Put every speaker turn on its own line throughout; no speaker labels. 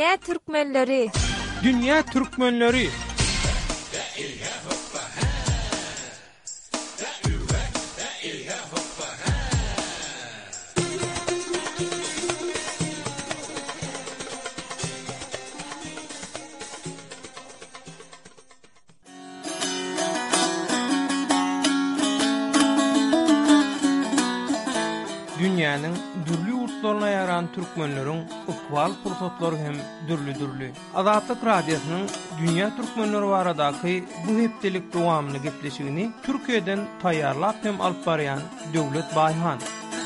Dünya Türkmenleri.
Dünya Türkmenleri. Dünýäniň dürli urtlaryna ýaran türkmenleriň ykbal pursatlary hem dürli. Azatlyk radiosynyň dünýä türkmenleri baradaky bu hepdelik dowamly gepleşigini Türkiýeden taýýarlap hem alyp barýan Döwlet Baýhan.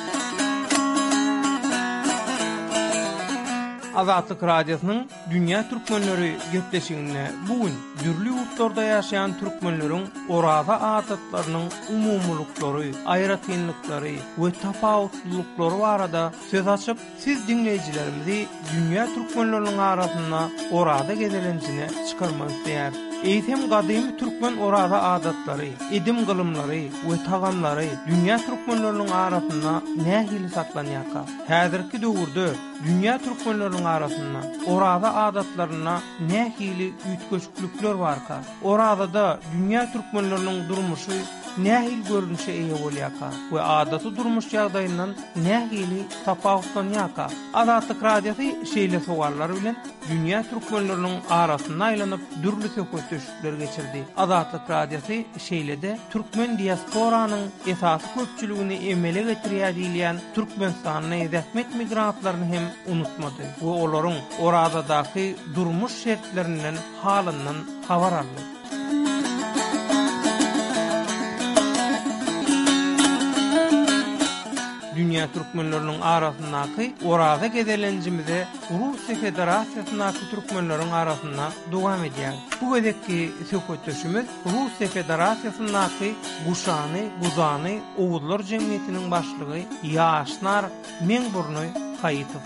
Azatlyk radiosynyň dünýä türkmenleri gepleşigine bugün dürli urtlarda ýaşaýan türkmenleriň oraza adatlarynyň umumlyklary, aýratynlyklary we tapawutlylykları barada söz açyp siz dinleýijilerimizi dünýä türkmenleriniň arasynda oraza gezelenjine çykarmak isleýär. Eýtem gadymy türkmen oraza adatlary, edim gylymlary we tagamlary dünýä türkmenleriniň arasynda nähili saklanýarka? Häzirki döwürde dünýä türkmenleriniň arasynda oraza adatlaryna nähili üýtgeçlikler barka? Orazada dünýä türkmenleriniň durmuşy nähil görünüşe eýe bolýarka we adaty durmuş ýagdaýyndan nähili tapawutlanýarka? Azatlyk radiosy şeýle sowaller bilen dünýä türkmenleriniň arasynda aýlanyp dürli söhbetler geçirdi. Azatlyk radiosy şeýlede türkmen diasporanyň esasy köpçüligini emele getirýär diýilýän Türkmenistanyň ezätmek migrantlaryny hem unutmady we olaryň orazadaky durmuş şertlerinden halyndan habar aldy. Dünya türkmenleriniň arasyndaky oraza gezelenjimize Russiýa Federasiýasyndaky türkmenleriň arasynda dowam edýär. Bu wedekki söhbetleşimiz Russiýa Federasiýasyndaky Guzany Owuzlar Jemgyýetiniň başlygy Ýaşnar Meňburny Haýytow.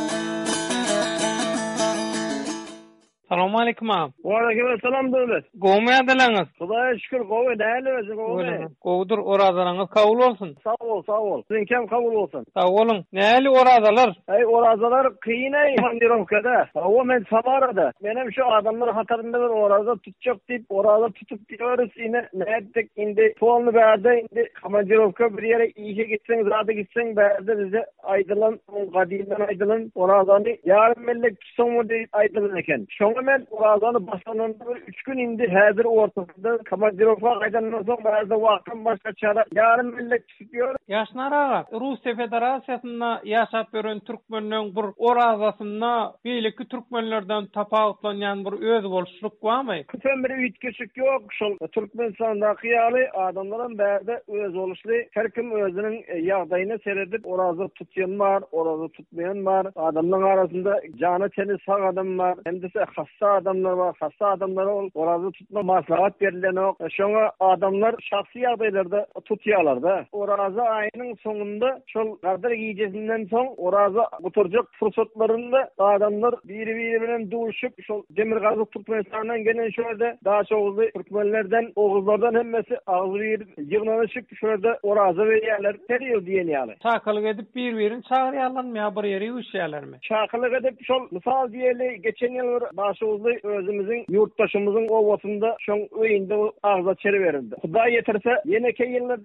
Assalamu alaykum.
Wa alaykum salam döwlet.
Gowmy adalaňyz?
Hudaýa şükür gowy näle wesi gowy.
Gowdur orazalaryňyz kabul bolsun.
Sağ ol. Siziň hem kabul bolsun.
Sağ olun. Näli orazalar?
Orazalar kıyınay Mandirovkada. O men Samarada. Benim şu adamlar hatarında bir oraza tutacak deyip oraza tutup diyoruz yine näetdik indi puanlı berde indi Mandirovka bir yere işe gitsen zada gitsen berde bize aydılan gadimden aydılan orazanı yarın mellek tutsamu deyip aydılan eken. Men orazany başlananda 3 gün indi häzir ortasında Komandirovka gaýdandan soň bäze wagtym başga çara ýarym millet çıkýar.
Ýaşnar aga, Russiýa Federasiýasynda ýaşap gören türkmenleriň bir orazasynda beýleki türkmenlerden tapawutlanýan bir öz boluşluk barmy?
Köpem bir üýtgeçlik ýok. Şol Türkmenistandaky ýaly adamlaryň bäze öz boluşly her kim özüniň ýagdaýyna seredip oraza tutýan bar, oraza tutmayan bar. Adamlaryň arasynda jany teni sag adam bar. Hem de hassa adamlar var, hassa adamlara oraza tutma maslahat berilen o. Şoňa adamlar şahsy ýagdaýlarda tutýarlar da. Oraza aýynyň soňunda şol gardyr giýjesinden soň oraza guturjak fursatlarynda adamlar biri bilen duşup şol Demirgazy Türkmenistanyň gelen şöyle daha çoğu Türkmenlerden, Oğuzlardan hemmesi agzy ýygnanyşyp şöyle oraza berýärler. Her ýyl diýen ýaly.
Çakalyk edip bir-birini çagyrýarlarmy, bir ýere ýüşýärlermi?
Çakalyk edip şol mysal diýeli geçen ýyl başyňyzy özümiziň ýurtdaşymyzyň owasynda şoň öýünde agza çeri berildi. Hudaý ýetirse ýeneki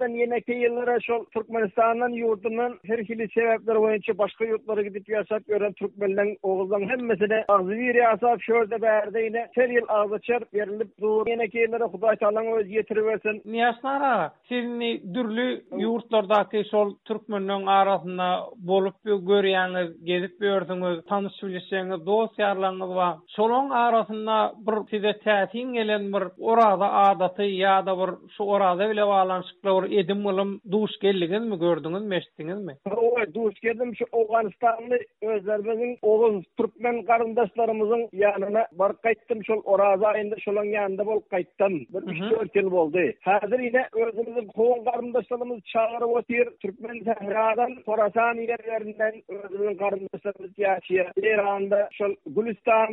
ýyllara şol Türkmenistanyň ýurdundan her hili sebäpler boýunça başga ýurtlara gidip ýaşap gören türkmenlerin Oğuzlaryň hemmesine agzy bir ýasap şöyle bärdeýine her ýyl agza çer berilip dur. Ýeneki ýyllara Hudaý taalaň öz ýetirip bersin.
Ýaşnara, sizni dürli ýurtlardaky şol türkmenlerin arasynda bolup görýäňiz, gezip gördüňiz, tanyş bilýäňiz, dost ýarlaryňyz bar. Şolong arasynda bir size täsin gelen bir oraza adaty ýa-da bir şu oraza bile balanşyklar edim gylym duş geldigizmi, gördüňizmi, eşitdiňizmi?
Duş geldim şu Awganistanly özlerimiziň Oğuz türkmen garyndaşlarymyzyň ýanyna baryp gaýtdym. Şol oraza aýynda şolaň ýanynda bolup gaýtdym. Bir 3-4 ýyl boldy. Häzir ine özümizin kowan garyndaşlarymyz çağıryp otyr. Türkmen Sahradan, Horasan ýerlerinden özümizin garyndaşlarymyz ýaşaýar. Iranda, şol Gülistanda,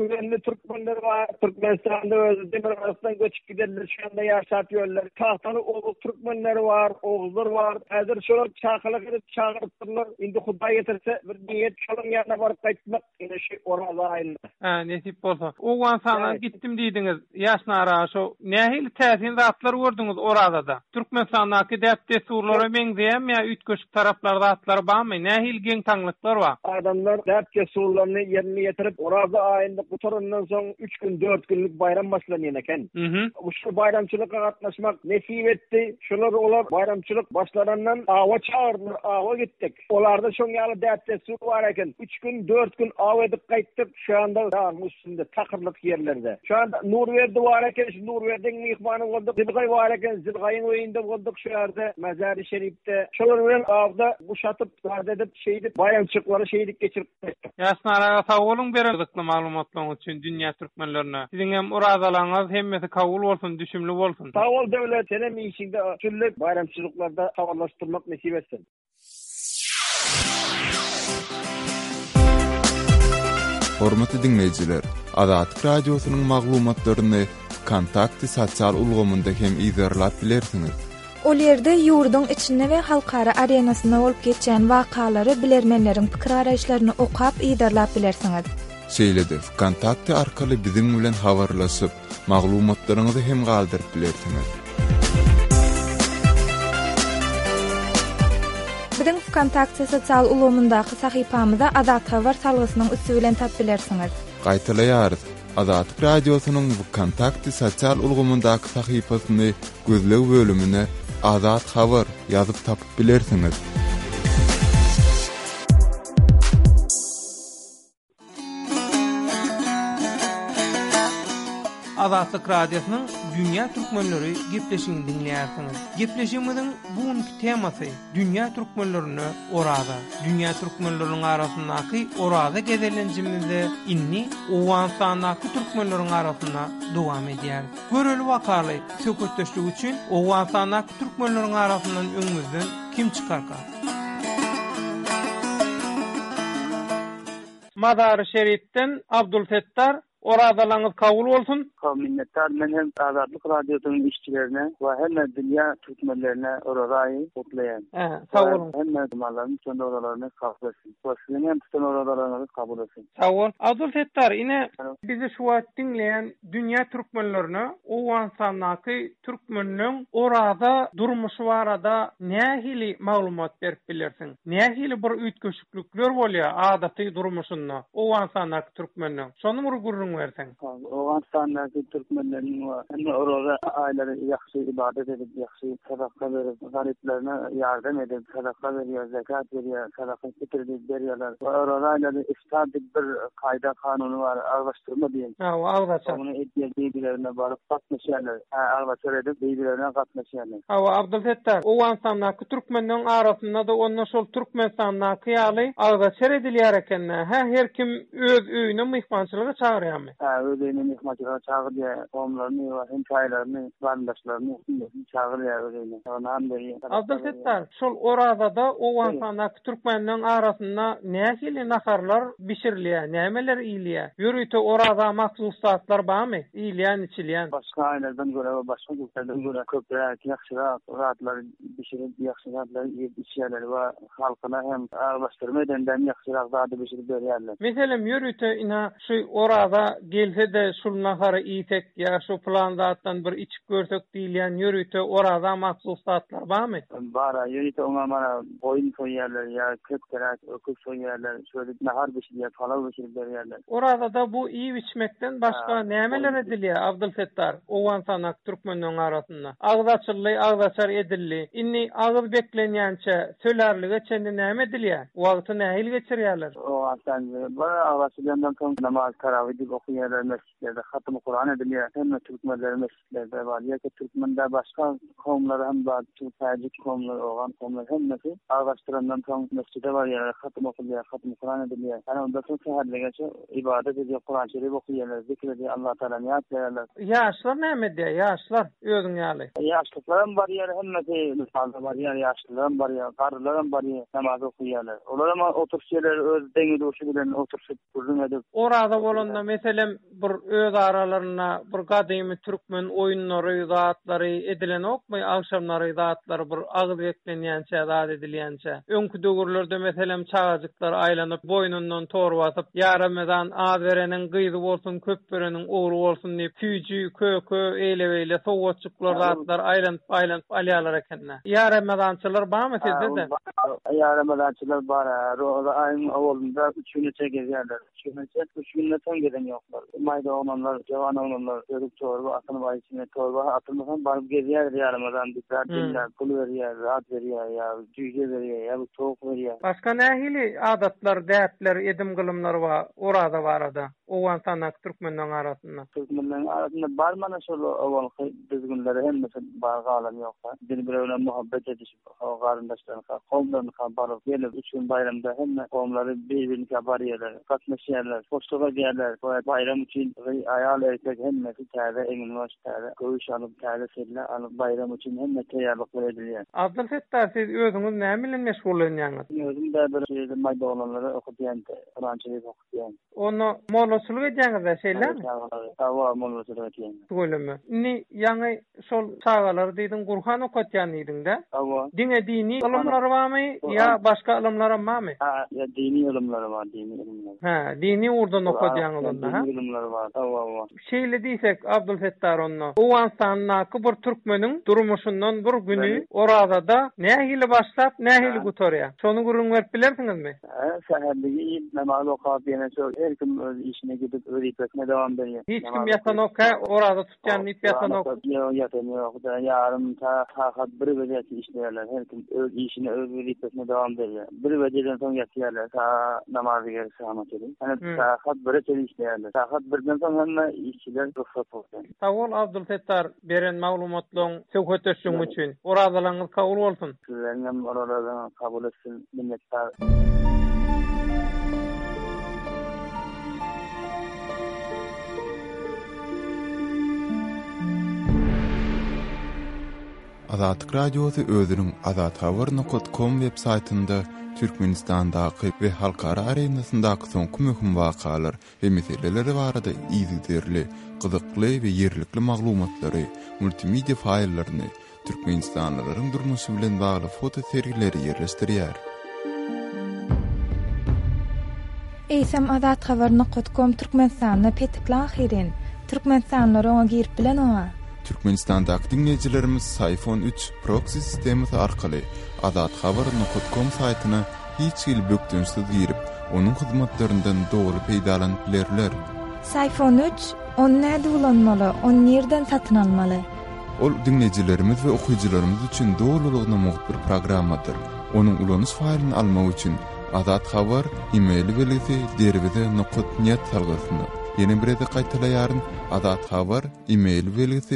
Türkmenli Türkmenler var. Türkmenistan'da özü Demirbaş'tan göçüp giderler. Şu anda yaşatıyorlar. Tahtalı Oğuz Türkmenler var. Oğuzlar var. Hazır şolar çağırıp edip çağırıptırlar. Indi Huday getirse bir niyet şolun yanına varıp kaytmak. Yine orada aynı.
Nesip bolsa. Oğan sana gittim diýdiňiz. Ýaşnara şo nähili täsin zatlar gördüňiz orada da. Türkmenistandaky däpde surlara meňzeýän ýa ütköşük taraplarda atlar barmy? Nähili geň taňlyklar bar?
Adamlar däpde surlaryny ýerine ýetirip orada aýynda gutaryndan soň 3 gün 4 günlük bayram başlanýan eken. Şu bayramçylyka gatnaşmak nesip etdi. Şolar olar bayramçylyk başlarandan awa çağırdylar, awa gitdik. Olarda şoň ýaly däpde sur bar eken. 3 gün 4 gün awa edip gaýtdyk. Şu anda dağın üstünde takırlık yerlerde. Şu anda Nurverdi var eken, Nurverdi'nin mihmanı olduk. Zilgay var eken, Zilgay'ın oyunda olduk şu yerde. Mezar-ı Şerif'te. Şoların avda kuşatıp, edip, bayramçıkları şehitlik geçirip.
Ýaşnara sag bolun bererdikli maglumatlaryň üçin dünýä türkmenlerine. Siziň hem uradalaryňyz hemmesi kabul bolsun, düşümli bolsun.
Sag bol döwlet, senem işinde türlü bayramçylyklarda habarlaşdyrmak nesip etsin.
Hormatly dinleýijiler, Azatlyk radiosynyň maglumatlaryny kontakty sosial ulgamynda hem izlerlap bilersiňiz.
Ol ýerde ýurduň içinde we halkara arenasyna bolup geçen wakalary bilermenleriň pikir araýşlaryny okap izlerlap bilersiňiz.
Şeýle-de kontakty arkaly biziň bilen habarlaşyp, maglumatlaryňyzy hem galdyryp bilersiňiz.
Biziň kontakty sosial ulgamyndaky sahypamyza Azat Habar salgysynyň üstü bilen tap bilersiňiz.
Gaýtalaýarys. Azatlyk radiosynyň bu kontakty sosial ulgamyndaky sahypasyny gözleg bölümine Azat Habar ýazyp tapyp bilersiňiz.
Azatlyk radiosynyň dünýä türkmenleri gepleşigini dinleýärsiňiz. Gepleşigimiziň bugunky temasy dünýä türkmenlerini orada. Dünýä türkmenleriniň arasyndaky orada gezelenjimizde inni owan sanaky türkmenleriň arasynda dowam edýär. Göreli wakaly söhbetleşik üçin owan sanaky türkmenleriň arasyndan öňümizden kim çykarka? Mezar-ı Şerif'ten Abdülfettar Oradalaňyz kabul bolsun.
Minnettar men hem Azatlyk radiosynyň işçilerine we hemme dünýä türkmenlerine oradaý gutlaýan.
Sag bolun.
Hemme mallarny çönde oralaryny kabul etsin. Başlygyny hem tutun oralaryny kabul etsin.
Sag bol. Abdülfettar ine bizi şu wagt dinleýän dünýä türkmenlerine owan sanaky türkmeniniň orada durmuşy barada nähili maglumat berip bilersiň? Nähili bir ütköşüklükler bolýar adaty durmuşynda owan sanaky türkmeniniň? Şonu gurrun versen.
Owan sanaky türkmenleriň hemme orada aýlary ýaxşy ibadet edip, ýaxşy sadaka berip, gariplerine ýardam edip, sadaka berýär, zekat berýär, sadaka berýärler. Orada aýlary iftar bir kaýda kanuny bar, arlaşdyrma diýen.
Arlaşdyrma.
Onu etýärlerine baryp gatnaşýarlar. Arlaşdyrma edip, beýlerine gatnaşýarlar.
Abdülfettar, owan sanaky türkmenleriň arasynda da onda şol Türkmenistandaky ýaly arlaşdyrma edilýär eken. Her kim öz öýüne mehmançylyga çağırýar.
Ödeyini mehmançylyga çağırýar, gomlaryny we hem çaýlaryny, bandaşlaryny çağırýar ödeyini. Ondan beri.
Abdülfettar, şol orada da owan sanaky türkmenleriň arasynda nähili naharlar bişirilýär, nämeler iýilýär? Ýürüýte orada mahsusatlar barmy? Iýilýän, içilýän.
Başga aýlardan görä we başga ýurtlardan görä köpräk, ýaxşyrak ratlar bişirip, ýaxşyraklar ýep içýärler we halkyna hem arlaşdyrma edenden ýaxşyrak zady bişirip berýärler.
Meselem ýürüýte ina şu orada gelse de şul nahara iýtek ýa şu plandatdan bir içip görsek diýilýän ýürüýte orada mahsusatlar barmy?
Bar, ýürüýte oňa mana boýun soýýarlar ýa köpkerak, öküp soýýarlar, şöyle nahar bişirýär, palaw bişirip berýärler.
Orada da bu iýip içmekden başga nämeler edilýär Abdülfettar? Owan sanaky türkmenleriň arasynda agzaçar edildi. Inni agyz beklenýänçe sölerlige çende näme edilýär? Wagty nähil geçirýärler?
O asan bar agzaçylygyndan soň namaz tarawih okuýarlar mescitlerde, hatmy Kur'an edilýär. Hemme türkmenler mescitlerde bar. Ýa-ki türkmende başga kowmlar hem bar, Türk kowmlar, ogan kowmlar hemmesi agzaçdyrandan soň mescide barýarlar, hatmy okuýarlar, hatmy Kur'an edilýär. Ana ondan soň seherlegeçe ibadet edip, Kur'an şerif okuýarlar, zikir edip, Allah Taala ýat berýärler.
Ýaşlar näme diýär? Ýaşlar özüň ýaly.
Ýaşlyklaryň barýar hemmesi misalda barýar, ýaşlylaryň barýar, garrylaryň barýar, namaz okuýarlar. Olar ama oturşýarlar öz deňi duşy bilen oturşyp gurrun edip.
Orada bolanda mesele meselem bir öz aralarına bir gadymy türkmen oyunlary, zatlary edilen okmy, akşamlary zatlary bir agyz beklenýänçe, zat edilýänçe. Öňkü döwürlerde meselem çağajyklar aýlanyp boynundan tor basyp, ýaramadan az berenin gyzy bolsun, köp berenin ogry bolsun diýip tüýjü, kökö, eýle-beýle sowatçyklar zatlar aýlanyp alýarlar ekenler. Ýaramadançylar barmy sizde?
Ýaramadançylar bar. Roza aýyň awalynda 3 gün çekýärler. 3 günden soň gelen ýoklar. Maýda olanlar, jawan olanlar, örük torba, atyny baýysyna torba, atylmasan baryp gezýär ýaramadan diýip dinler, pul berýär, rahat berýär, ýa tüýje berýär, ýa tok berýär.
Başga nähili adatlar, däpler, edim gylymlar bar, orada barada. Owan sanak türkmenler arasynda.
Türkmenler arasynda bar mana şol awalky düzgünleri hemmesi bar galan ýoklar. Bir-biri bilen muhabbet edişip, garyndaşlaryna, gowmlaryna baryp gelip 3 gün bayramda hemme gowmlary bir-birine barýarlar, gatnaşýarlar, hoşluğa gelýärler. Bayram üçin aýal erkek hemmesi täze eňinwaşdary, goýuş alyp täze sedler alyp bayram üçin hemme täýärlikler edilýär.
Abdülfettar, siz özüňiz näme bilen meşgullanýaňyz?
Özüm de bir şeýle maýda olanlary okudýan, Françyzy okudýan.
Onu mollaçylyk edýäňiz şeýle mi?
Tawa mollaçylyk edýän.
Söyleme. Ni ýaňy şol çağalar diýdiň Gurhan okutýan diýdiň-de.
Tawa.
Dine dini ilmler barmy ýa başga ilmler barmy?
Ya dini ilimler var, dini ilimler.
Ha, dini urdan okudyan olanda, ha?
Dini ilimler var, tawa.
Şeýle diýsek, Abdülfettar onno, owan sannaky bir türkmeniň durmuşyndan bir güni orada nähili başlap, nähili gutorýar. Şonu gurun berip bilersiňizmi?
Säherligi namaz okap ýene şol her kim öz işine gidip öz ipetine dowam berýär.
Hiç kim ýatanokka orada tutýan ip ýatanok.
Ýatanok, ýarym saat 1 wagt işlerler. Her kim öz işine öz ipetine dowam berýär. 1 wagtdan soň ýatýarlar. Namazy gerçekleştirmek için. Yani saat 1'e işlerler. Saat 1'den soň hemme işçiler ruhsat bolýar.
Sağ ol Abdülfettar, beren maglumatlaryň söhbetleşiň üçin. Oradalaryňyz kabul bolsun.
Sizlerden oralardan kabul etsin. Minnettar.
Azatlyk Radiosu özüniň azathabar.com web saytynda Türkmenistandaky we halkara arenasyndaky soňky möhüm wakalar we meseleleri barada ýygyderli, gyzykly we ýerlikli maglumatlary, multimedia faýllaryny, türkmenistanlylaryň durmuşy bilen bagly foto sergileri ýerleşdirýär.
Eýsem azathabar.com Türkmenistanna petiklahirin. Türkmenistanlary oňa girip bilen oňa.
Türkmenistandaky dinleýijilerimiz iPhone 3 proxy sistemi arkaly azathabar.com saýtyna hiç ýyl bökdünsiz girip, onuň hyzmatlaryndan dogry peýdalanyp bilerler.
iPhone 3 onu näde ulanmaly, onu nerden satyn almaly?
Ol dinleýijilerimiz we okuyjylarymyz üçin dogrulygyna muhit bir programmadyr. Onuň ulanyş faýlyny almak üçin Azat Habar e-mail belgisi derwede.net salgysyny ýene birede gaýtalaýaryn. Azat Habar e-mail belgisi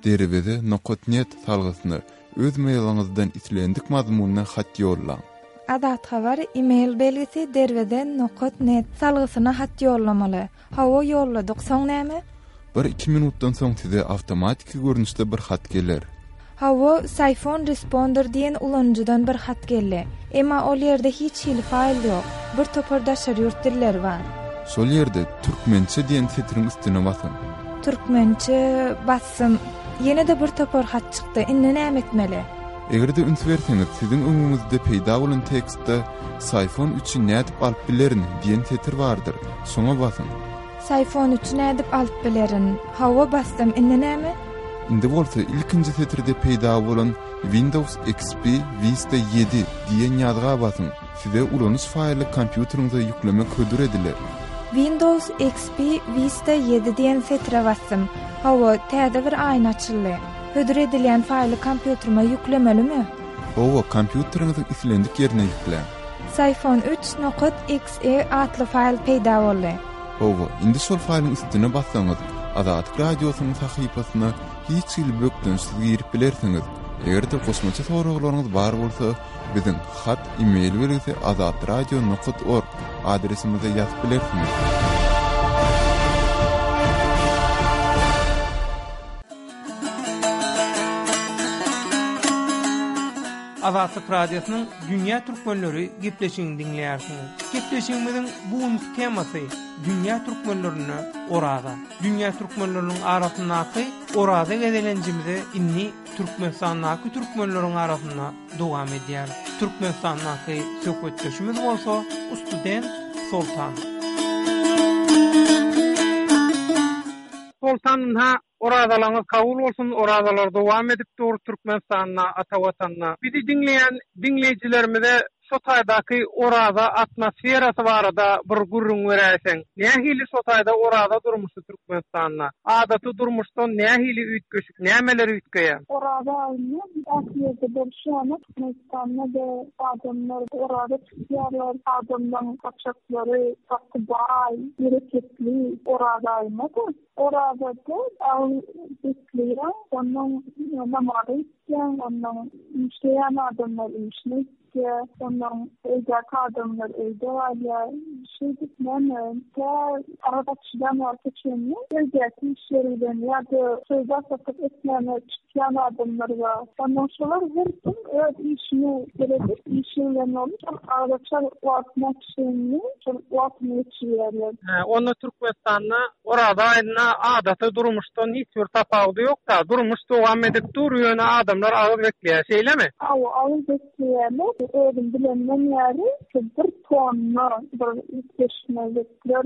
derwede.net salgysyny öz mailyňyzdan islendik mazmunyna hat ýollaň.
Azat Habar e-mail belgisi derwede.net salgysyna hat ýollamaly. Hawa ýolladyk, soň näme?
1-2 minutdan soň size awtomatik görnüşde bir hat geler.
Hawa iPhone Responder diýen ulanjydan bir hat geldi. Emma ol ýerde hiç hili faýl ýok. Bir topardaşar ýurtdiller bar.
Şol ýerde türkmençe diýen setriň üstüne basyn.
Türkmençe bassym. Ýene de bir topar hat çykdy. Indi näme etmeli?
Egerde üns berseňiz, siziň öňüňizde peýda bolan tekstde iPhone 3-i nädip alyp bilerin diýen setr bardyr. Şoňa basyn.
iPhone 3-i nädip alyp bilerin. Hawa bastym. Indi näme?
Indi bolsa ilkinji setrde peýda bolan Windows XP Vista 7 diýen ýazga basyn. Size ulanyş faýly kompýuteriňize ýüklemek hödür ediler.
Windows XP Vista 7 diýen setre bastym. Hawa täze bir aýna açyldy. Hödür edilen faýly kompýuterime ýüklemelimi?
Owa kompýuteriňiziň islendik ýerine ýükle.
iPhone 3.exe atly faýl peýda boldy.
Owa indi şol faýlyň üstüne bassaňyz, Azatlyk Radiosynyň sahypasyna hiç ýyl bökdünsiz girip bilersiňiz. Egerde goşmaça soraglaryňyz bar bolsa, biziň hat e-mail belgisi azatradio.org adresimize ýazyp bilersiňiz.
Azatlyk Radiosynyň Dünýä türkmenleri gepleşigini dinleýärsiniz. Gepleşigimiziň bugünkü temasy dünýä türkmenlerine orada. Dünýä türkmenleriniň arasyndaky orada gezelenjimizi inni Türkmenistandaky türkmenleriň arasynda dowam edýär. Türkmenistandaky söhbetleşimiz bolsa student Sultan. Sultan'a oradalarınız kabul olsun, oradalar devam edip doğru Türkmenistan'a, Atavatan'a. Bizi dinleyen dinleyicilerimize Sotay'daki orada atmosferası var da bir gurrun veresen. Nehili Sotay'da orada durmuştu Türkmenistan'a. Adatı durmuştu, nehili ütköşük, nemeleri ütkeye.
Orada aynı, Asya'da Berşan'a, Türkmenistan'a da adamlar orada çıkıyorlar, adamların kaçakları, takbay, hareketli orada aynı da. Orada da Al-Bisli'ye, onun namazı isteyen, onun işleyen adamlar işini isteyen, onun evdeki adamlar evde var ya, şey bitmem, arabakçıdan var geçenli, evdeki işlerinden ya da sözde satıp etmeme çıkan adamlar var. Ondan sonra her gün işini gerekir, işiyle olur, arabakçılar vakmak şeyini, vakmaya çiğerler.
Onu Türkmenistan'la orada aynı adatı durmuştan hiç bir tafavdı yok da durmuş devam edip duruyor adamlar ağır bekleyen şeyle mi?
Ağır bekleyenler öğren bilenen yeri bir tonla bir geçmelikler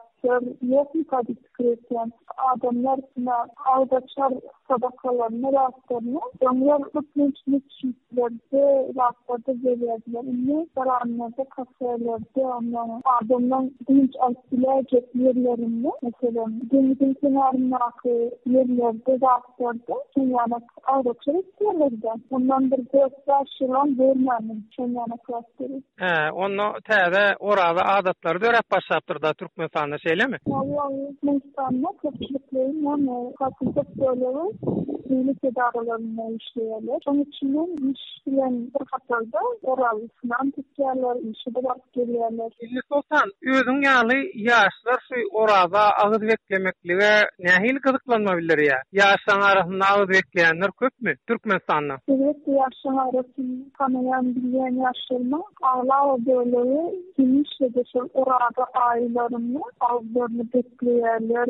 yok mu kadar diskresyon adamlar buna ağdaçlar sadakalarını rastlarını onlar öpünçlük çiftlerde rastlarda geliyorlar. İnne karanlıkta kafelerde onların adamların dinç altılayacak yerlerinde mesela denizin kenarındaki yerlerde rastlarda kenyanak ağdaçlar istiyorlar. Ondan bir gösterişilen vermenin kenyanak rastları.
Onu teyze orada adatları da öğret başlattırdı Türkmenistan'da şeyle mi?
Vallahi Türkmenistan'da köpçülüklerin yani kalkıntıp söylevi iyilik edarlarına işleyeler. Onun için iş bilen bir katarda oralısından tutuyorlar, işe de bak geliyorlar.
İlli Sultan, özün yağlı yaşlar şu orada ağız beklemekliğe nehil kızıklanma bilir ya. Yaşların arasında ağız bekleyenler köp mü Türkmenistan'da?
Evet, yaşların arasında tanıyan, bilen yaşlarına ağla o böyleyi genişle de orada ailelerine ağızlarını bekleyenler,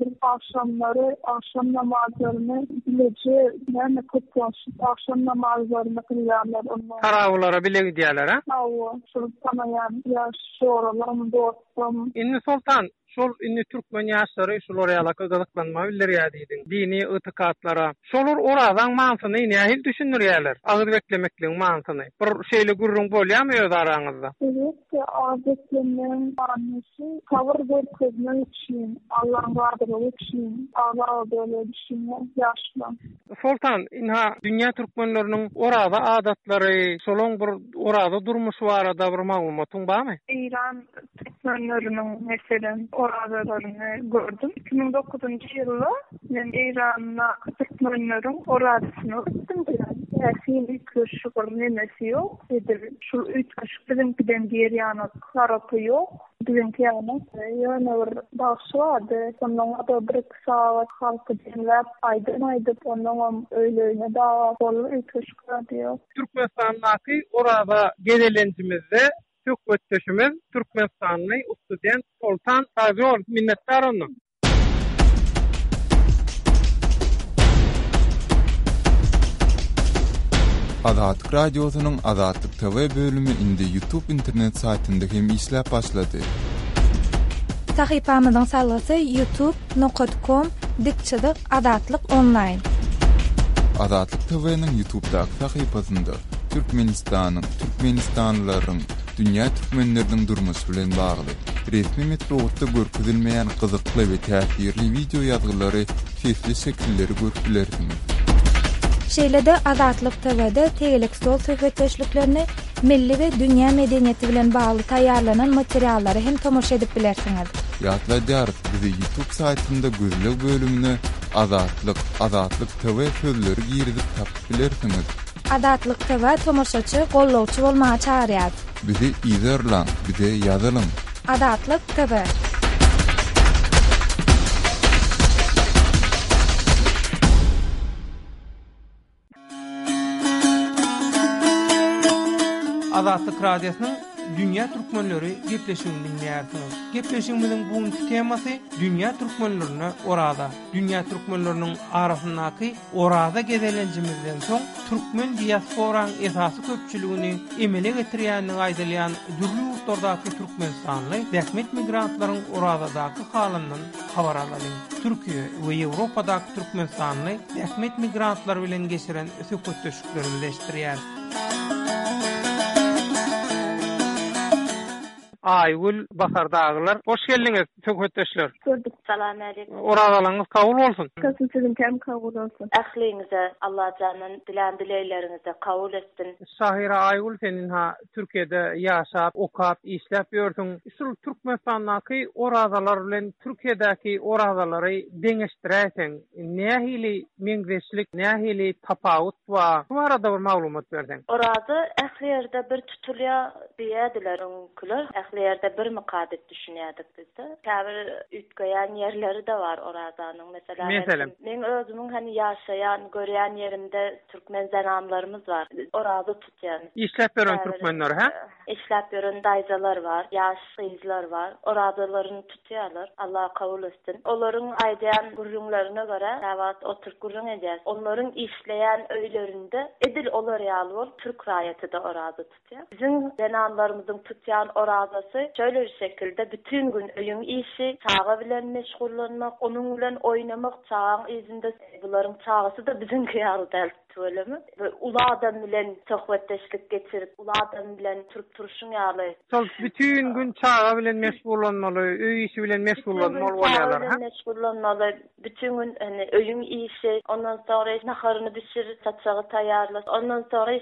akşam namazlarını bilece, yani kutlaşıp akşam namazlarını kılıyorlar.
Taravlara bile gidiyorlar ha?
Şunu tanıyan yaş, oralarım, dostum.
İlli Sultan, şol inni Türkmen yaşları şol oraya kızıklanma bilir ya deydin. Dini itikatlara. Şolur oradan mansını nehil düşünüryerler. Ağır beklemekliğin mansını. Bir şeyle gurrun bolya mı öz aranızda?
Evet, adetlerinin annesi tavır verkezmek için, Allah'ın varlığı için, Allah'a böyle düşünüyor, yaşlı.
Sultan, inha dünya Türkmenlerinin orada adatları, solon bir orada durmuş var da bir malumatın var mı?
İran Türkmenlerinin mesela oradalarını gördüm. 2009 yılda ben İran'la Türkmenlerin oradasını gittim. Siyasi köşkür nemesi yok. Şu üç köşk bizimkiden diğer yana tarafı yok. Bizimki yana yani bir bağışı vardı. Ondan da bir kısa halkı dinler. Aydın ondan öyle daha bol üç köşk diyor.
Türkmenistan'daki orada gezelencimizde söhbetleşimiz Türkmenistanlı student Sultan Tazor minnettar onun.
Azatlyk Radiosynyň Azatlyk TV bölümi indi YouTube internet saytynda hem işläp başlady.
Sahypamyzyň sallasy youtube.com/azatlyk-online.
Azatlyk TV'niň YouTube'daky sahypasynda Türkmenistanyň, Türkmenistanlylaryň, dünýä türkmenleriniň durmuşy bilen bagly resmi metodda görkezilmeýän gyzykly we täsirli video ýazgylary, sesli şekilleri görüp bilersiňiz.
Şeýlede Azatlyk TV'de tegelik stol söhbetleşliklerini milli we dünýä medeniýeti bilen bagly taýýarlanan materiallary hem tomoşa edip bilersiňiz.
Ýatlaýar, bizi YouTube saytynda gözlek bölümine Azatlyk TV sözleri girizip tapyp bilersiňiz.
Azatlyk TV tomoşaçy, gollawçy bolmagy çağırýar.
Bizi izlerler, bize ýazalym.
Azatlyk TV.
Azatlyk Radiosynyň Dünya Türkmenleri gepleşigini dinleýärsiniz. Gepleşigimiziň bugünkü temasy Dünya Türkmenlerine orada. Dünya Türkmenleriniň arasyndaky orada gezelenjimizden soň Türkmen diasporaň esasy köpçüligini emele getirýänini aýdylýan dürli ýurtlardaky Türkmenistanly dähmet migrantlaryň oradadaky halyndan habar alalyň. Türkiýe we Ýewropadaky Türkmenistanly dähmet migrantlar bilen geçiren söhbetleşiklerini bileşdirýär. Aygül Bahardağlar, hoş geldiniz söhbetdeşler.
Gördük, salam aleykum.
Oradalarınız kabul olsun.
Kasıntının hem kabul olsun. Ahlinize, Allah canın dilen dileylerinize kabul etsin.
Şahira Aygül, senin Türkiye'de yaşap, okap, işlep gördün. Şu Türkmenistan'daki oradalar bilen Türkiye'deki oradaları deňeşdirersen, nähili meňzeşlik, nähili tapawut var. Bu arada bir maglumat berden.
Orada ahliyerde bir tutulya diýediler öňküler. Ahliyerde bir mukadet düşünýärdik bizde. Käbir ütgeýän yerleri de var oradanyň. Mesela men özümün ýaşaýan, görýän yerimde Türkmen zanamlarymız var. Orada tutýan.
İşläp beren Türkmenler, ha?
İşläp beren daýzalar var, ýaş gyzlar var. Oradalaryny tutýarlar. Allah kabul etsin. Olaryň aýdýan gurrunlaryna görä, täwat oturup gurrun edýär. Onlaryň işleýän öýlerinde edil olar ýaly Türk raýaty da orada tutýar. Bizim zanamlarymyzyň tutýan oradasy şöyle bir şekilde bütün gün öýün işi, çağa bilen meşgullanmak, onun bilen oynamak, çağın izinde buların çağısı da bizim kıyarı delt. Öylemi? Ula adam bilen sohbetleşlik geçirip, ula adam bilen Türk turşun ýaly.
Sol bütün gün çağa bilen meşgullanmaly, öý işi bilen meşgullanmaly bolýarlar, ha?
Meşgullanmaly, bütün gün öýün işi, ondan sonra naharyny bişir, saçagy taýýarlar. Ondan sonra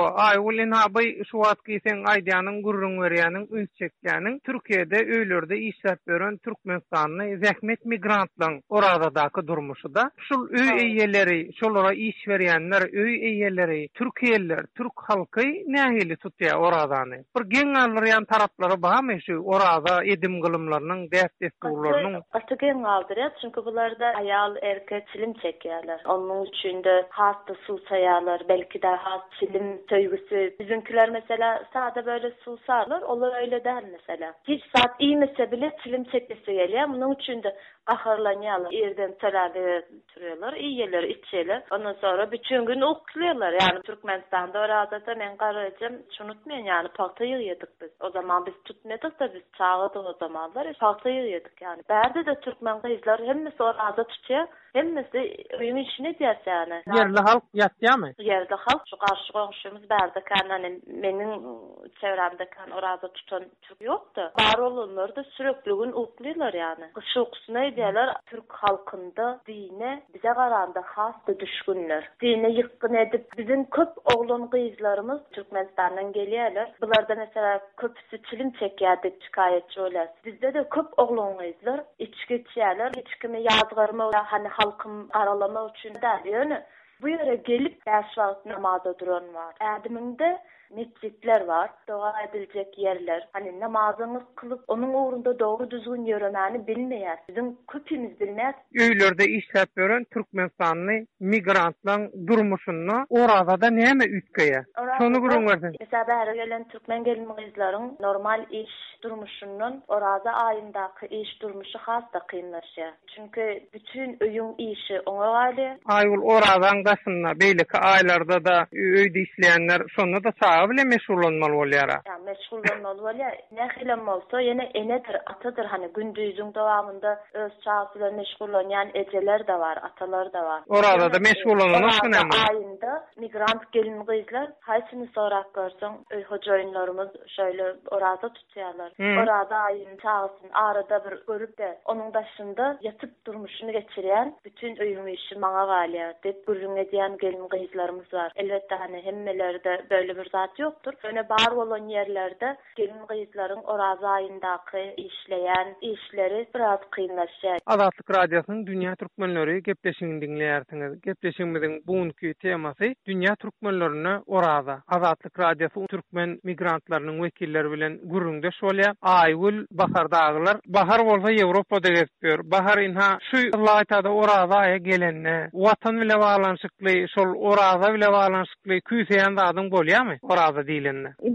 Aýgül haby şu wagtky sen aýdýanyň gurrun berýäniň, üns çekýäniň Türkiýede öýlerde işläp beren Türkmenistanly zähmet migrantlaryň oradadaky durmuşyda. Şol öý eýeleri, şolara iş berýänler, öý eýeleri, Türkiýeliler, Türk halky nähili tutýar oradany. Bir geň alýan taraplary barmy şu orada edim gylymlarynyň, däpdesturlarynyň?
Geň aldyrýar, çünki bularda aýal erkek çilim çekýärler. Onun üçin de hasta sulsaýarlar, belki de has çilim töýgüsü. Bizimkiler mesela sade böyle sulsarlar, olar öyle der mesela. Hiç saat iýmese bile çilim çekmesi gelýär. Bunun üçin de gaharlanýarlar, ýerden törälde turýarlar, iýerler, içýärler. Ondan sonra bütün gün okuyarlar. Yani Türkmenistan'da orada da men garajym, unutmayın yani paxta ýygýardyk biz. O zaman biz tutmadyk da biz çağıda o zamanlar paxta ýygýardyk yani. Berde de Türkmen gyzlar hemmesi orada tutýar, hemmesi öýün işini diýär yani.
Yerli halk ýatýarmy?
Yerli halk şu garşy goňşumuz berde kanany meniň çevremde kan orada tutan Türk ýokdy. Bar olanlar da sürekli gün okuyarlar yani. Şu okusyna diýerler Türk halkynda dine bize garanda has düşkünler. Dine ýykyn edip bizim köp oglan gyzlarymız Türkmenistandan gelýärler. Bularda mesela köpüsi çilim çekýärdi, şikayetçi bolýar. Bizde de köp oglan gyzlar içki içýärler. İçkimi ýazgarma, halkym aralamak üçin däl. Bu ýere gelip beş wagt namazda duran var. Ädiminde mescitler var, dua edilecek yerler. Namazını kılıp onun uğrunda doğru düzgün yürümeni bilmeýär. Bizim köpümiz bilmez.
Öýlerde işläp beren Türkmenistanly migrantlaryň durmuşyny orada da näme ütgeýär? Şonu gurrun berden.
Mesela bäri gelen Türkmen gelin gyzlaryň normal iş durmuşynyň orada aýyndaky iş durmuşy has da kynlaşýar. Çünkü bütün öýün işi oňa galy.
Aýgul oradan gasyna beýleki aýlarda da öýde işleýänler şonu da bile meşgullanmaly bolýar.
Yani meşgullanmaly bolýar. Nähilem bolsa ýene enedir, atadır. Gündüzüň dowamında öz çağı bilen meşgullanýan ejeler de var, atalar da var.
Orada da meşgullanmak önemli.
Aýynda migrant gelin gyzlar haýsyny sorak görseň, hojaýynlarymız şöyle orada tutýarlar. Orada aýyn çağısyn arada bir görüp de onun başında yatıp durmuşyny geçirýän bütün öýün işi maňa galýar dep gurrun edýän gelin gyzlarymız var. Elbetde hemmelerde böyle bir zat yoktur. Öne bar bolan yerlerde gelin gyzlaryň orada aýyndaky işleýän işleri biraz kynlaşýar.
Azatlyk Radiosynyň Dünya Türkmenleri gepleşigini dinleýärsiňiz. Gepleşigimiziň bugünkü temasy Dünya Türkmenlerine orada. Azatlyk Radiosu Türkmen migrantlarynyň wekilleri bilen gurrundaş bolýar. Aýgül Bahardağlar. Bahar bolsa Ýewropada geçýär. Bahar inha şu ýyllarda orada gelenne, watan bilen baglanşykly, şol orada bilen baglanşykly küýseýän zadyň bolýarmy? Orada diýilende.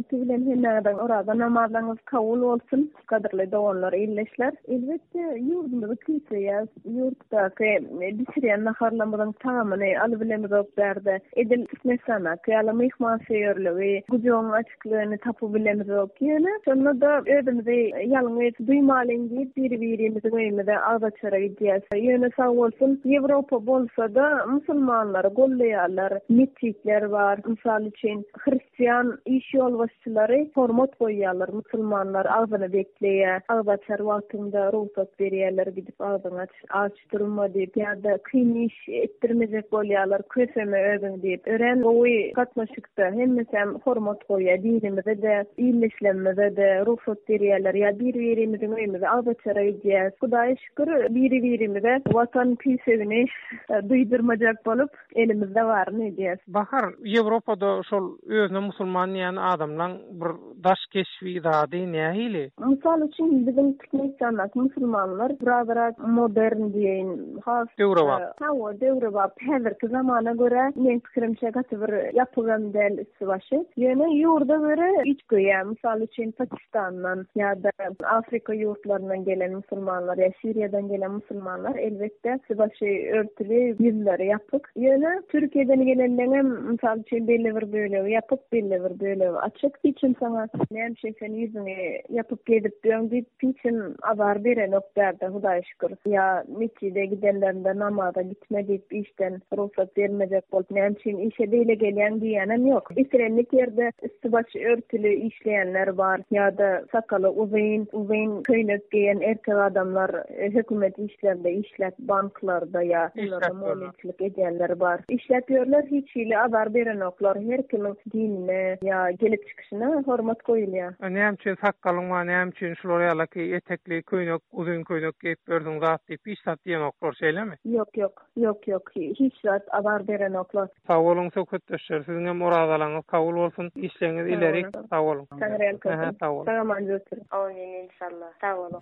beklenti bilen hemmäden orada namazlarınız kabul olsun. Kadırlı doğanlar, illeşler. Elbette yurdumuzda kilseye, yurttaki bitiriyen naharlamadan tamamını alıbilemiz oklarda. Edil mesana, kıyalama ihman seyirli gücün açıklığını tapu bilemiz okuyana. Sonra da ödümüzü yalnız duymalın deyip bir-birimizin öymede ağdaçara gideceğiz. Yöne sağ olsun, Avrupa bolsa da Müslümanlar, gollayarlar, mitikler var. Misal için Hristiyan iş yol başçıları format koyuyorlar. Müslümanlar ağzını bekleye, ağdaçar vaktinde ruhsat veriyorlar, gidip ağzını açtırma deyip ya da kıyım iş ettirmeyecek oluyorlar, köseme ödün deyip. Ören oyu katmaşıkta hem format koyuyor, dinimize de, iyileşlenmede de ruhsat veriyorlar. Ya bir-birimizin öymede ağdaçara gideceğiz. Kudaya şükür bir-birimize vatan pisevini duydurmacak bolup elimizde var ne diyes.
Bahar Avropada şol özüne musulman ýan adamlaň bir daş keşfi zady nähili?
Misal için bizim Türkmenistan'da musulmanlar biraz modern diýen has döwre bap häzirki zamana göre men pikirimçe gaty bir yapılan del isbaşy. Ýöne ýurda göre iç goýa. Misal için Pakistan'dan ya da Afrika ýurtlaryndan gelen musulmanlar ya Suriýadan gelen musulmanlar elbette isbaşy örtüli ýüzleri yapıp ýöne Türkiýeden gelenlerine misal için belli bir böleği yapıp belli bir böleği açık için sana näme sen yüzüne yapıp gedip döndüp için abar beren oklarda Hudaýa şükür. Ya mitide gidenlerinde namaza gitme deyip işten ruhsat vermeyecek bolup näme için işe beýle gelýän diýenem ýok. İsrenlik ýerde isbaş örtülü işleýänler bar ya da sakaly uzyn köýnek giýen erkek adamlar hökümet işlerde işlet banklarda ya molinçilik edýänler bar. İşletýärler hiç ile abar beren oklar her kimin dinine ya gelip çıkışına hormat koýulýar.
Näme üçin sakalyň we näme üçin şular ýaly etekli köýnek, uzun köýnek giyip berdiň zat diýip işlet diýen oklar şeýlemi?
Ýok. Hiç zat abar beren oklar.
Sag bolun söhbetdeşler, siziň hem muradalaryňyz kabul bolsun, işleňiz ileri sag bolun.
Sag bolun.
Amin inşallah. Sag bolun.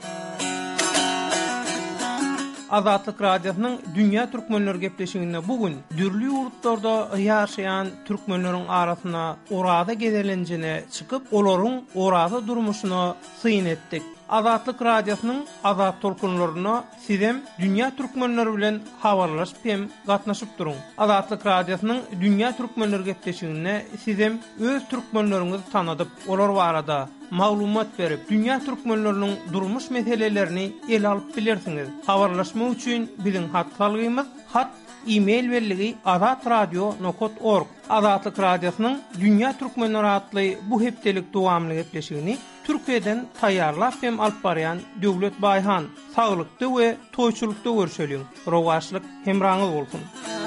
Azatlyk Radiosynyň Dünya Türkmenler gepleşiginde bugün dürli ýurtlarda ýaşaýan türkmenleriň arasyna orada gezelenjine çykyp, olaryň orada durmuşyna syn etdik. Azatlyk Radiosynyň azat tolkunlaryna sizem Dünya Türkmenleri bilen habarlaşyp hem gatnaşyp duruň. Azatlyk Radiosynyň Dünya Türkmenler gepleşigine sizem öz türkmenleriňizi tanadyp, olar barada maglumat berip, dünya türkmenleriniň durmuş meselelerini el alyp bilersiňiz. Habarlaşma üçin biziň hat salgymyz, hat e-mail berligi azatradio.org. Azatlyk Radiosynyň Dünya Türkmenleri atly bu hepdelik dowamly gepleşigini Türkiýeden taýýarlap hem alyp barýan Döwlet Baýhan, saglykda we toýçulukda görüşelim. Rowaşlyk hemraňyz bolsun.